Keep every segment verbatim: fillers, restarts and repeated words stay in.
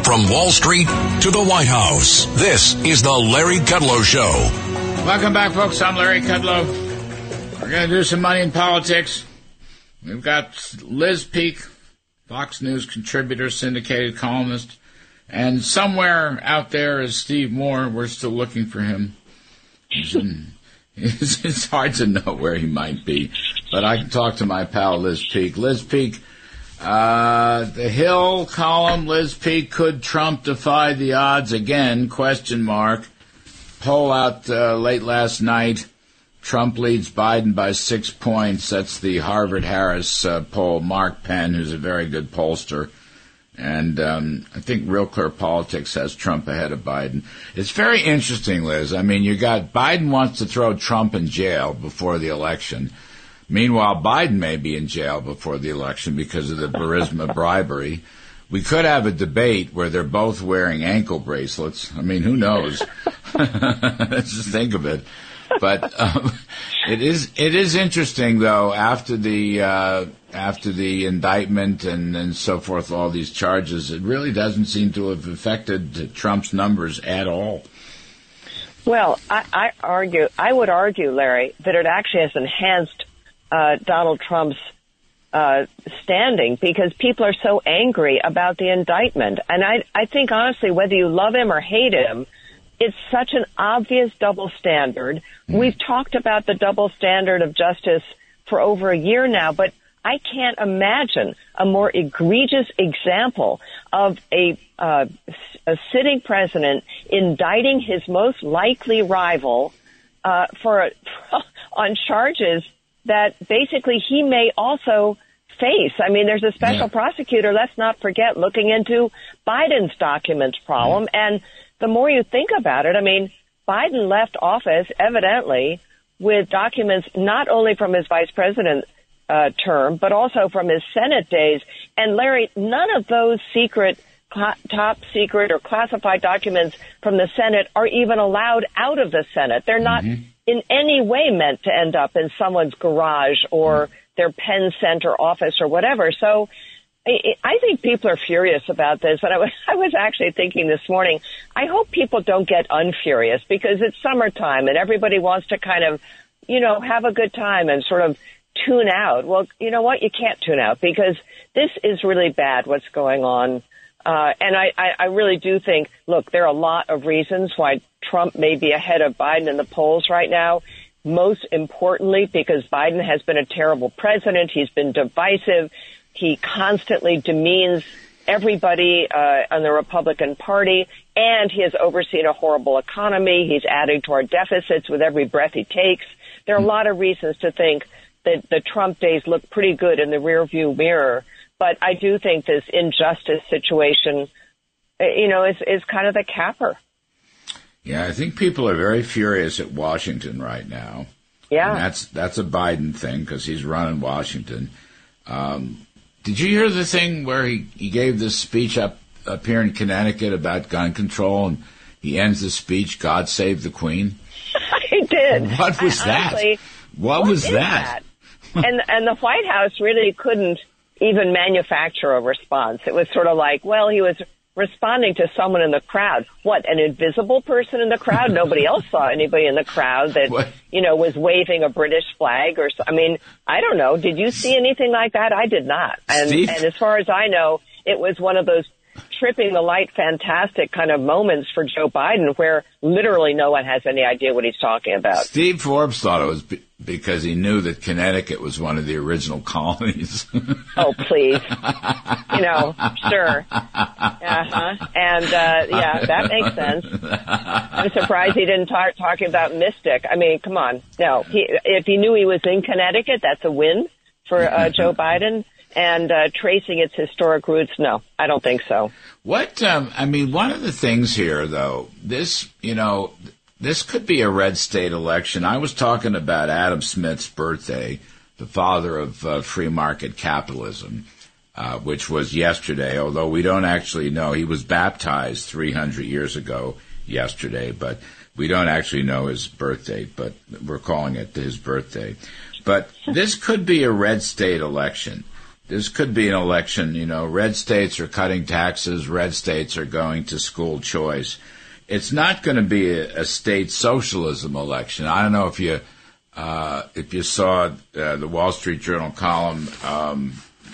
From Wall Street to the White House, this is the Larry Kudlow Show. Welcome back, folks. I'm Larry Kudlow. We're going to do some money in politics. We've got Liz Peek, Fox News contributor, syndicated columnist, and somewhere out there is Steve Moore. We're still looking for him. He's in, it's, it's hard to know where he might be, but I can talk to my pal Liz Peek. Liz Peek, uh, the Hill column, Liz Peek, could Trump defy the odds again, question mark. Poll out uh, late last night. Trump leads Biden by six points. That's the Harvard-Harris uh, poll. Mark Penn, who's a very good pollster. And um, I think Real Clear Politics has Trump ahead of Biden. It's very interesting, Liz. I mean, you got Biden wants to throw Trump in jail before the election. Meanwhile, Biden may be in jail before the election because of the Burisma bribery. We could have a debate where they're both wearing ankle bracelets. I mean, who knows? Let's just think of it. But um, it is it is interesting, though, after the uh, after the indictment and, and so forth, all these charges, it really doesn't seem to have affected Trump's numbers at all. Well, I, I argue, I would argue, Larry, that it actually has enhanced uh, Donald Trump's uh, standing because people are so angry about the indictment. And I, I think, honestly, whether you love him or hate him, it's such an obvious double standard. Mm. We've talked about the double standard of justice for over a year now, but I can't imagine a more egregious example of a, uh, a sitting president indicting his most likely rival uh, for on charges that basically he may also face. I mean, there's a special yeah. prosecutor, let's not forget, looking into Biden's documents problem. Mm. And the more you think about it, I mean, Biden left office evidently with documents not only from his vice president uh, term, but also from his Senate days. And Larry, none of those secret, cl- top secret or classified documents from the Senate are even allowed out of the Senate. They're not mm-hmm. in any way meant to end up in someone's garage or mm-hmm. their Penn Center office or whatever. So I think people are furious about this, and I was, I was actually thinking this morning, I hope people don't get unfurious because it's summertime and everybody wants to kind of, you know, have a good time and sort of tune out. Well, you know what? You can't tune out because this is really bad what's going on. Uh, and I, I, I really do think, look, there are a lot of reasons why Trump may be ahead of Biden in the polls right now. Most importantly, because Biden has been a terrible president. He's been divisive. He constantly demeans everybody uh, on the Republican Party, and he has overseen a horrible economy. He's adding to our deficits with every breath he takes. There are a lot of reasons to think that the Trump days look pretty good in the rearview mirror, but I do think this injustice situation, you know, is, is kind of the capper. Yeah, I think people are very furious at Washington right now. Yeah. And that's, that's a Biden thing because he's running Washington. Um, Did you hear the thing where he, he gave this speech up, up here in Connecticut about gun control, and he ends the speech, God Save the Queen? I did. What was I, that? honestly, what, what was that? that? and and the White House really couldn't even manufacture a response. It was sort of like, well, he was responding to someone in the crowd. What, an invisible person in the crowd? Nobody else saw anybody in the crowd that, what? you know, was waving a British flag or so. I mean, I don't know. Did you see anything like that? I did not. And, Steve? and as far as I know, it was one of those tripping the light fantastic kind of moments for Joe Biden where literally no one has any idea what he's talking about. Steve Forbes thought it was be- because he knew that Connecticut was one of the original colonies. Oh, please. You know, sure. Uh-huh. And, uh, yeah, that makes sense. I'm surprised he didn't start talking about Mystic. I mean, come on. No, he, if he knew he was in Connecticut, that's a win for uh, Joe Biden. And uh, tracing its historic roots, no, I don't think so. What, um, I mean, one of the things here, though, this, you know, this could be a red state election. I was talking about Adam Smith's birthday, the father of uh, free market capitalism, uh, which was yesterday, although we don't actually know. He was baptized three hundred years ago yesterday, but we don't actually know his birthday, but we're calling it his birthday. But this could be a red state election. this could be an election. You know, red states are cutting taxes. Red states are going to school choice. It's not going to be a, a state socialism election. I don't know if you uh, if you saw uh, the Wall Street Journal column um,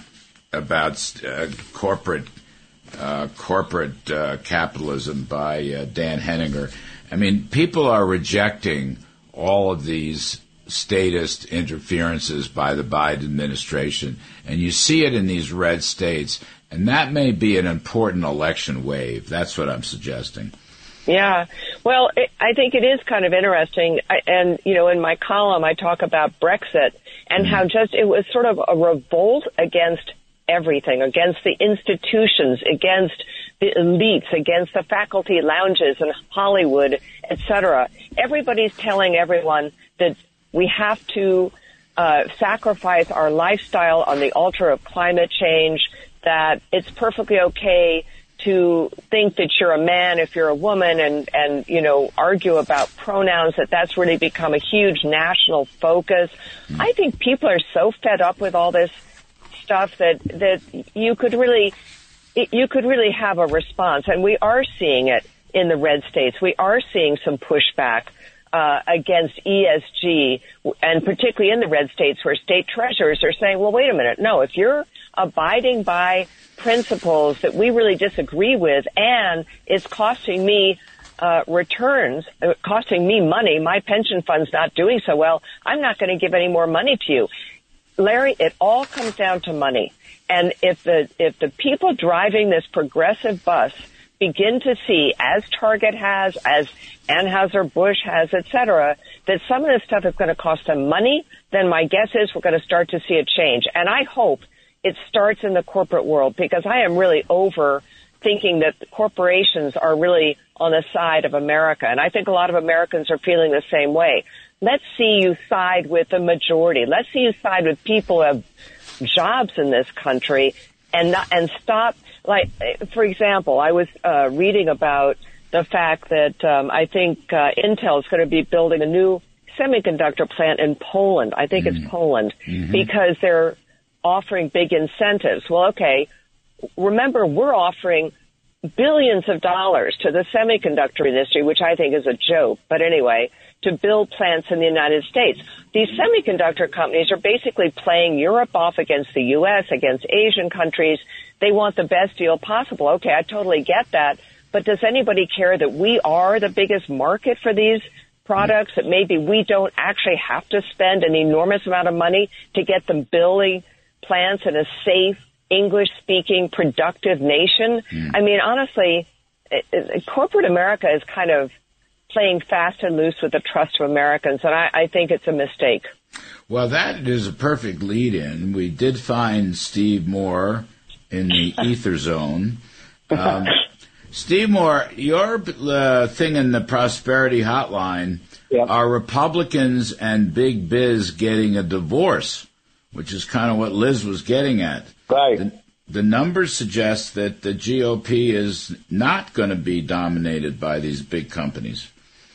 about uh, corporate uh, corporate uh, capitalism by uh, Dan Henninger. I mean, people are rejecting all of these statist interferences by the Biden administration, and you see it in these red states, and that may be an important election wave. That's what I'm suggesting. Yeah. Well, it, I think it is kind of interesting. I, and, you know, in my column, I talk about Brexit and mm-hmm. how just it was sort of a revolt against everything, against the institutions, against the elites, against the faculty lounges in Hollywood, et cetera. Everybody's telling everyone that we have to uh, sacrifice our lifestyle on the altar of climate change, that it's perfectly okay to think that you're a man if you're a woman and, and, you know, argue about pronouns, that that's really become a huge national focus. Mm. I think people are so fed up with all this stuff that, that you could really, you could really have a response. And we are seeing it in the red states. We are seeing some pushback uh, against E S G, and particularly in the red states where state treasurers are saying, well, wait a minute. No, if you're abiding by principles that we really disagree with and it's costing me uh, returns, uh, costing me money, my pension fund's not doing so well, I'm not going to give any more money to you. Larry, it all comes down to money. And if the if the people driving this progressive bus begin to see, as Target has, as Anheuser-Busch has, et cetera, that some of this stuff is going to cost them money, then my guess is we're going to start to see a change. And I hope it starts in the corporate world, because I am really over thinking that corporations are really on the side of America. And I think a lot of Americans are feeling the same way. Let's see you side with the majority. Let's see you side with people who have jobs in this country and not, and stop. Like, for example, I was uh, reading about the fact that um, I think uh, Intel is going to be building a new semiconductor plant in Poland. I think mm-hmm. it's Poland mm-hmm. because they're offering big incentives. Well, okay, remember, we're offering billions of dollars to the semiconductor industry, which I think is a joke. But anyway, to build plants in the United States. These semiconductor companies are basically playing Europe off against the U S, against Asian countries. They want the best deal possible. Okay, I totally get that. But does anybody care that we are the biggest market for these products, that maybe we don't actually have to spend an enormous amount of money to get them building plants in a safe, English-speaking, productive nation? Mm. I mean, honestly, it, it, corporate America is kind of playing fast and loose with the trust of Americans, and I, I think it's a mistake. Well, that is a perfect lead-in. We did find Steve Moore in the ether zone. Um, Steve Moore, your uh, thing in the Prosperity Hotline, yep. Are Republicans and Big Biz getting a divorce, which is kind of what Liz was getting at. Right. The, the numbers suggest that the G O P is not going to be dominated by these big companies.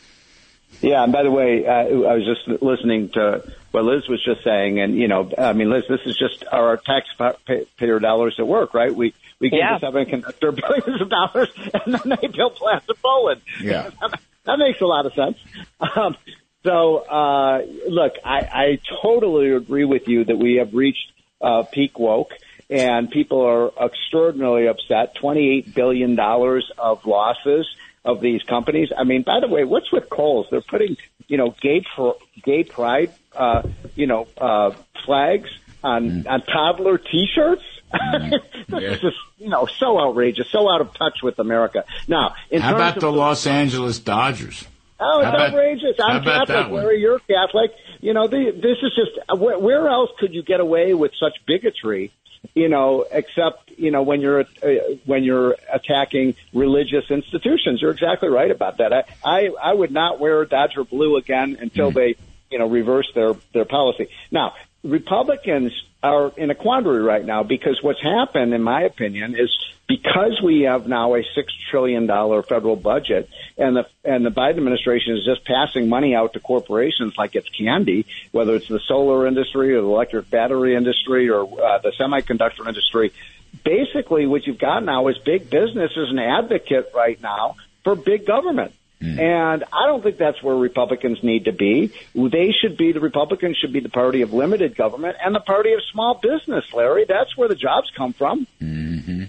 Yeah, and by the way, uh, I was just listening to what Liz was just saying, and, you know, I mean, Liz, this is just our taxpayer dollars at work, right? We we give yeah. the semiconductor billions of dollars, and then they build plants in Poland. Yeah. That makes a lot of sense. Um, so, uh, look, I, I totally agree with you that we have reached uh, peak woke, and people are extraordinarily upset. twenty-eight billion dollars of losses of these companies. I mean, by the way, what's with Kohl's? They're putting, you know, gay for, gay pride, uh, you know, uh, flags on, mm. on toddler T-shirts. Mm. This yeah. is just, you know, so outrageous, so out of touch with America. Now, in how terms about of the Los Angeles Dodgers? Oh, it's how about, outrageous. I'm Catholic. Larry, you're Catholic. You know, the, this is just, where, where else could you get away with such bigotry? You know, except, you know, when you're uh, when you're attacking religious institutions. You're exactly right about that. I I, I would not wear Dodger blue again until mm. they, you know, reverse their, their policy. Now, Republicans are in a quandary right now because what's happened, in my opinion, is because we have now a six trillion dollars federal budget and the and the Biden administration is just passing money out to corporations like it's candy, whether it's the solar industry or the electric battery industry or uh, the semiconductor industry. Basically, what you've got now is big business is an advocate right now for big government. Mm. And I don't think that's where Republicans need to be. They should be, the Republicans should be the party of limited government and the party of small business, Larry. That's where the jobs come from. Mm-hmm.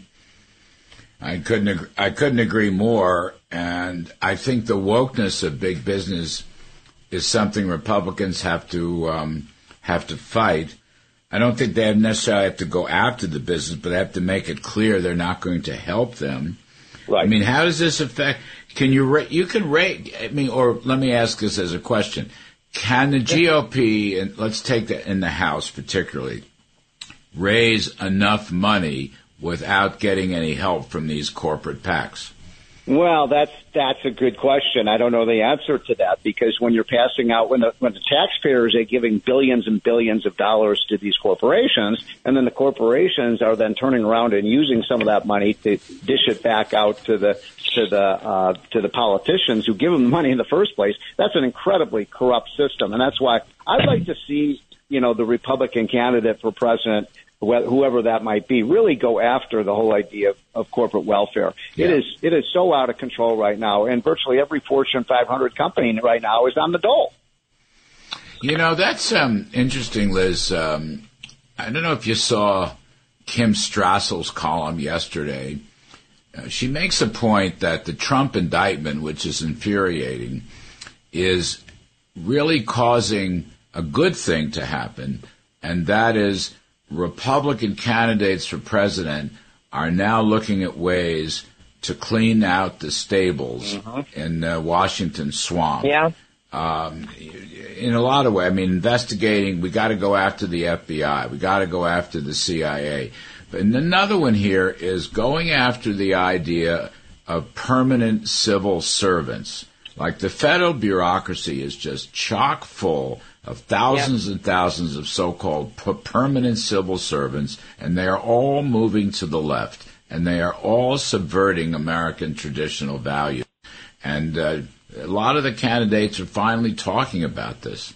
I couldn't ag- I couldn't agree more. And I think the wokeness of big business is something Republicans have to um, have to fight. I don't think they necessarily have to go after the business, but they have to make it clear they're not going to help them. Right. I mean, how does this affect? Can you ra- you can rate? I mean, or let me ask this as a question: can the G O P, and let's take that in the House particularly, raise enough money without getting any help from these corporate PACs? Well, that's that's a good question. I don't know the answer to that because when you're passing out, when the when the taxpayers are giving billions and billions of dollars to these corporations, and then the corporations are then turning around and using some of that money to dish it back out to the to the uh, to the politicians who give them the money in the first place. That's an incredibly corrupt system, and that's why I'd like to see, you know, the Republican candidate for president, whoever that might be, really go after the whole idea of, of corporate welfare. Yeah. It is it is so out of control right now, and virtually every Fortune five hundred company right now is on the dole. You know, that's um, interesting, Liz. Um, I don't know if you saw Kim Strassel's column yesterday. Uh, she makes a point that the Trump indictment, which is infuriating, is really causing a good thing to happen, and that is Republican candidates for president are now looking at ways to clean out the stables mm-hmm. in uh, Washington swamp. Yeah. Um, in a lot of ways, I mean, investigating, we got to go after the F B I. We got to go after the C I A. But another one here is going after the idea of permanent civil servants. Like the federal bureaucracy is just chock full of thousands yep. and thousands of so-called p- permanent civil servants, and they are all moving to the left, and they are all subverting American traditional values. And uh, a lot of the candidates are finally talking about this.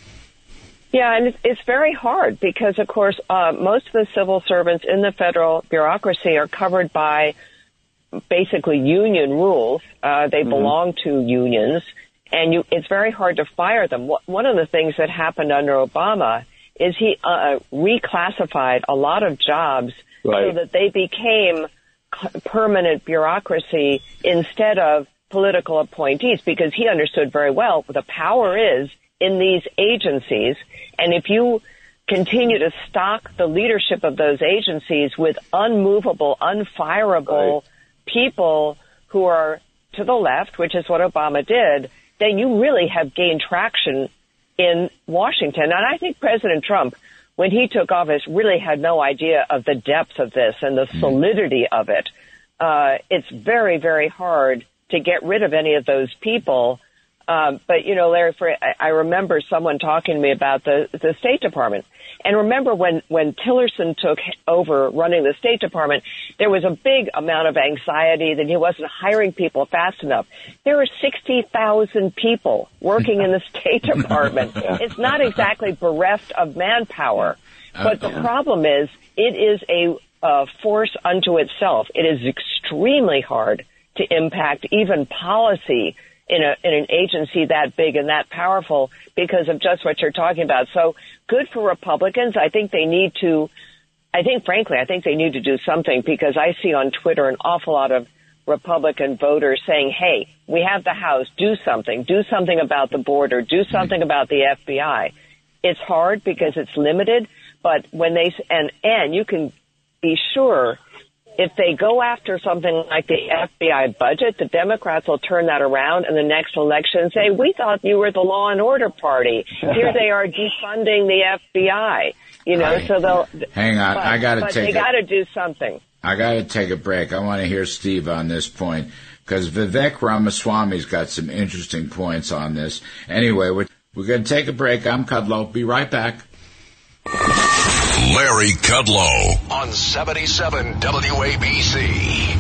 Yeah, and it's very hard because, of course, uh, most of the civil servants in the federal bureaucracy are covered by basically union rules. Uh, they mm-hmm. belong to unions. And you, it's very hard to fire them. One of the things that happened under Obama is he uh, reclassified a lot of jobs right. so that they became permanent bureaucracy instead of political appointees, because he understood very well the power is in these agencies. And if you continue to stock the leadership of those agencies with unmovable, unfireable right. people who are to the left, which is what Obama did, then you really have gained traction in Washington. And I think President Trump, when he took office, really had no idea of the depth of this and the solidity of it. Uh, it's very, very hard to get rid of any of those people. Um, but, you know, Larry, for, I, I remember someone talking to me about the, the State Department. And remember when, when Tillerson took over running the State Department, there was a big amount of anxiety that he wasn't hiring people fast enough. There were sixty thousand people working in the State Department. It's not exactly bereft of manpower. But the problem is it is a uh, force unto itself. It is extremely hard to impact even policy in a in an agency that big and that powerful because of just what you're talking about. So good for Republicans. I think they need to, I think, frankly, I think they need to do something because I see on Twitter an awful lot of Republican voters saying, hey, we have the House, do something, do something about the border, do something about the F B I. It's hard because it's limited, but when they, and, and you can be sure if they go after something like the F B I budget, the Democrats will turn that around in the next election and say, we thought you were the law and order party. Here they are defunding the F B I. You know, right. so they'll... Hang on, but, I got to take But they got to do something. I got to take a break. I want to hear Steve on this point because Vivek Ramaswamy's got some interesting points on this. Anyway, we're, we're going to take a break. I'm Kudlow. Be right back. Larry Kudlow on seventy-seven W A B C.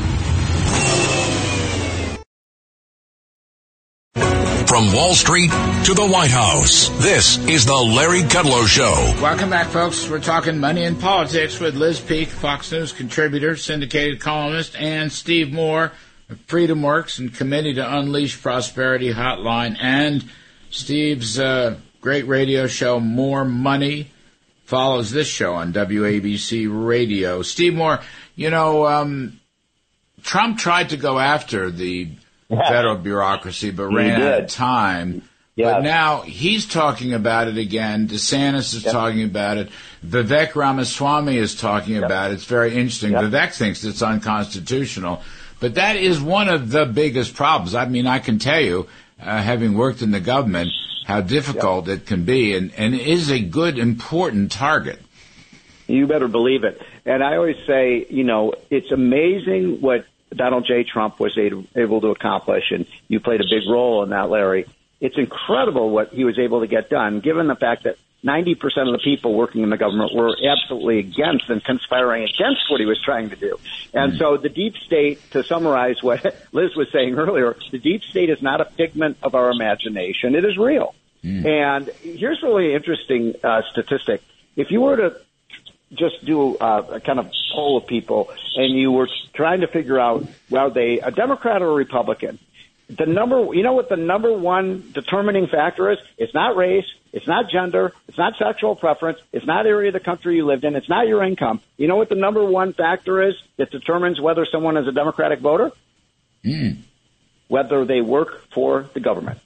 From Wall Street to the White House, this is the Larry Kudlow Show. Welcome back, folks. We're talking money and politics with Liz Peek, Fox News contributor, syndicated columnist, and Steve Moore of Freedom Works and Committee to Unleash Prosperity Hotline, and Steve's uh, great radio show, More Money, follows this show on W A B C Radio. Steve Moore, you know, um, Trump tried to go after the yeah. federal bureaucracy, but he ran did. out of time. Yeah. But now he's talking about it again. DeSantis is yep. talking about it. Vivek Ramaswamy is talking yep. about it. It's very interesting. Yep. Vivek thinks it's unconstitutional. But that is one of the biggest problems. I mean, I can tell you, uh, having worked in the government, how difficult yep. it can be, and, and it is a good, important target. You better believe it. And I always say, you know, it's amazing what Donald J. Trump was able to accomplish, and you played a big role in that, Larry. It's incredible what he was able to get done, given the fact that ninety percent of the people working in the government were absolutely against and conspiring against what he was trying to do. And mm. so the deep state, to summarize what Liz was saying earlier, the deep state is not a figment of our imagination. It is real. Mm. And here's a really interesting uh, statistic. If you were to just do uh, a kind of poll of people and you were trying to figure out, well, they a Democrat or a Republican, the number, you know what the number one determining factor is? It's not race. It's not gender. It's not sexual preference. It's not area of the country you lived in. It's not your income. You know what the number one factor is that determines whether someone is a Democratic voter? Mm. Whether they work for the government.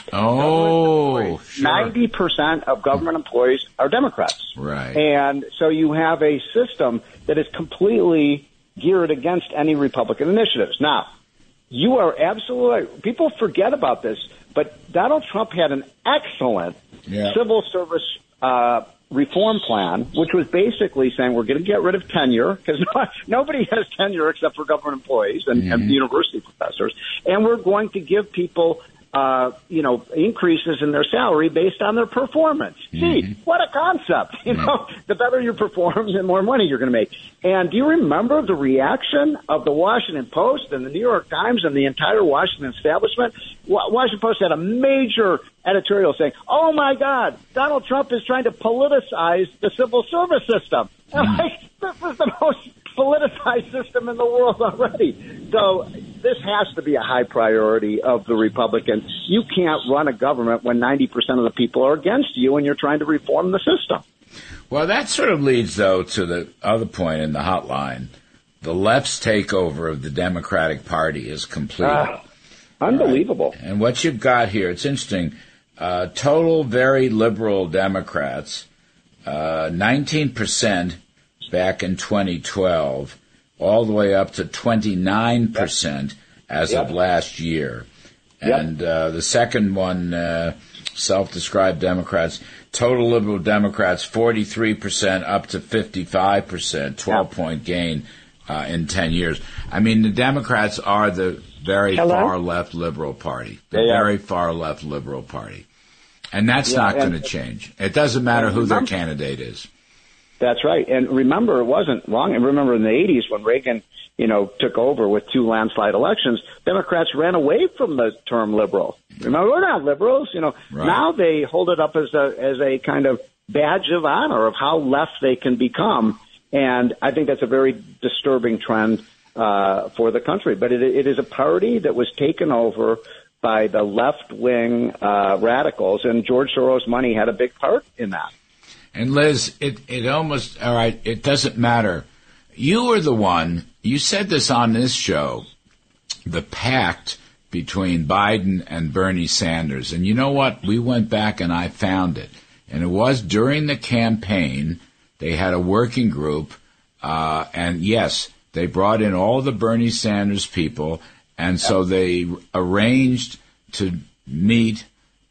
Oh, sure. ninety percent of government employees are Democrats. Right. And so you have a system that is completely geared against any Republican initiatives. Now, you are absolutely right. People forget about this, but Donald Trump had an excellent yeah. civil service uh, reform plan, which was basically saying we're going to get rid of tenure, because no, nobody has tenure except for government employees and, mm-hmm. and university professors, and we're going to give people Uh, you know, increases in their salary based on their performance. Gee, mm-hmm. what a concept. You mm-hmm. know, the better you perform, the more money you're going to make. And do you remember the reaction of the Washington Post and the New York Times and the entire Washington establishment? Washington Post had a major editorial saying, oh, my God, Donald Trump is trying to politicize the civil service system. Mm-hmm. Like, this is the most politicized system in the world already. So this has to be a high priority of the Republicans. You can't run a government when ninety percent of the people are against you and you're trying to reform the system. Well, that sort of leads, though, to the other point in the hotline. The left's takeover of the Democratic Party is complete. Uh, unbelievable. Right? And what you've got here, it's interesting, uh, total very liberal Democrats, uh, nineteen percent back in twenty twelve, all the way up to twenty-nine percent yep. as yep. of last year. Yep. And uh, the second one, uh, self-described Democrats, total liberal Democrats, forty-three percent up to fifty-five percent, twelve-point yep. gain uh, in ten years. I mean, the Democrats are the very Hello? far-left liberal party, the they very far-left liberal party. And that's yeah, not going to change. It doesn't matter who their candidate is. That's right. And remember, it wasn't long. And remember in the eighties when Reagan, you know, took over with two landslide elections, Democrats ran away from the term liberal. Remember, we're not liberals. You know, right. Now they hold it up as a, as a kind of badge of honor of how left they can become. And I think that's a very disturbing trend uh, for the country. But it, it is a party that was taken over by the left-wing uh, radicals, and George Soros' money had a big part in that. And Liz, it, it almost, all right, it doesn't matter. You were the one, you said this on this show, the pact between Biden and Bernie Sanders. And you know what? We went back and I found it. And it was during the campaign, they had a working group, uh, and yes, they brought in all the Bernie Sanders people, and so they arranged to meet,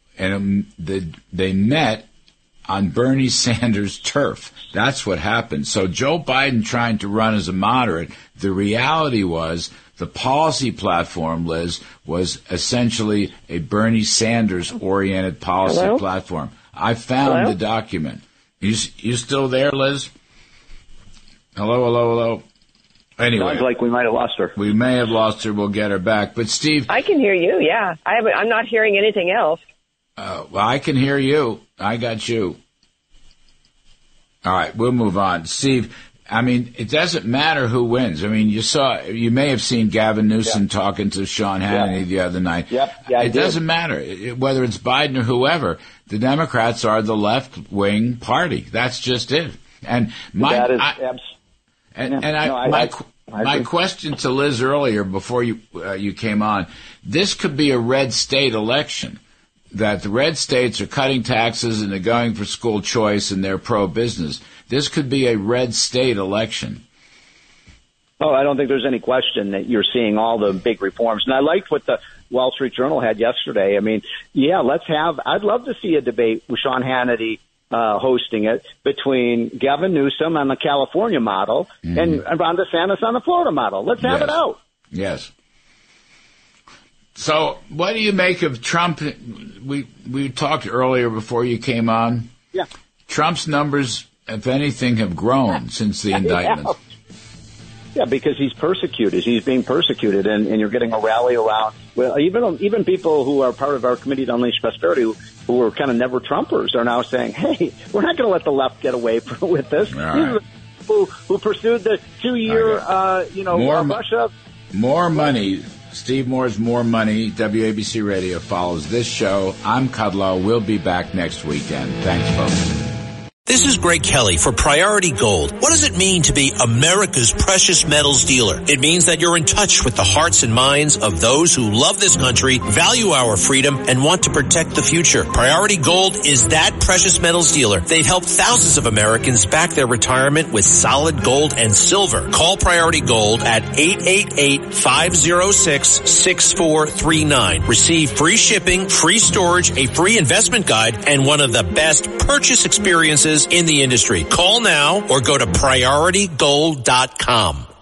and the, they met on Bernie Sanders' turf. That's what happened. So Joe Biden trying to run as a moderate, the reality was the policy platform, Liz, was essentially a Bernie Sanders-oriented policy Hello? platform. I found Hello? the document. You, you still there, Liz? Hello, hello, hello. Anyway. Sounds like we might have lost her. We may have lost her. We'll get her back. But, Steve. I can hear you, yeah. I have, I'm not hearing anything else. Uh, well, I can hear you. I got you. All right, we'll move on. Steve, I mean, it doesn't matter who wins. I mean, you saw, you may have seen Gavin Newsom yeah. talking to Sean Hannity yeah. the other night. Yep. Yeah, it doesn't matter. It, whether it's Biden or whoever, the Democrats are the left-wing party. That's just it. And my, that is I, abs- and, yeah. and I, no, I, my, I, I my question to Liz earlier before you uh, you came on, this could be a red state election. That the red states are cutting taxes and they're going for school choice and they're pro-business. This could be a red state election. Oh, I don't think there's any question that you're seeing all the big reforms. And I liked what the Wall Street Journal had yesterday. I mean, yeah, let's have, I'd love to see a debate with Sean Hannity uh, hosting it between Gavin Newsom on the California model mm-hmm. and Ron DeSantis on the Florida model. Let's have yes. it out. Yes. So, what do you make of Trump? We we talked earlier before you came on. Yeah. Trump's numbers, if anything, have grown since the indictment. Yeah. yeah, because he's persecuted. He's being persecuted, and, and you're getting a rally around. Well, even even people who are part of our Committee to Unleash Prosperity, who, who were kind of never Trumpers, are now saying, "Hey, we're not going to let the left get away from, with this." All right. Who who pursued the two-year, uh, you know, more, Russia? More money. Steve Moore's More Money, W A B C Radio, follows this show. I'm Kudlow. We'll be back next weekend. Thanks, folks. This is Greg Kelly for Priority Gold. What does it mean to be America's precious metals dealer? It means that you're in touch with the hearts and minds of those who love this country, value our freedom, and want to protect the future. Priority Gold is that precious metals dealer. They've helped thousands of Americans back their retirement with solid gold and silver. Call Priority Gold at eight eight eight, five oh six, six four three nine. Receive free shipping, free storage, a free investment guide, and one of the best purchase experiences in the industry. Call now or go to priority gold dot com.